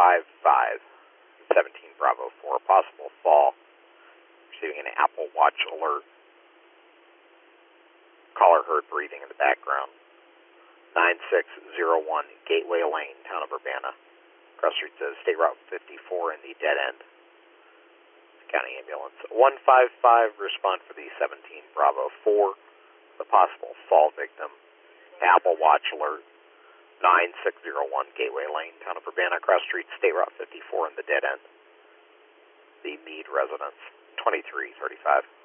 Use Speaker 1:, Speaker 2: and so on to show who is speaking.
Speaker 1: 17 Bravo 4, possible fall. Receiving an Apple Watch alert. Caller heard breathing in the background. 9601 Gateway Lane, Town of Urbana. Cross Street says State Route 54 in the dead end. County Ambulance 155, respond for the 17 Bravo 4, the possible fall victim. Apple Watch alert. 9601 Gateway Lane, Town of Urbana, Cross Street, State Route 54 in the dead end. The Meade residence, 2335.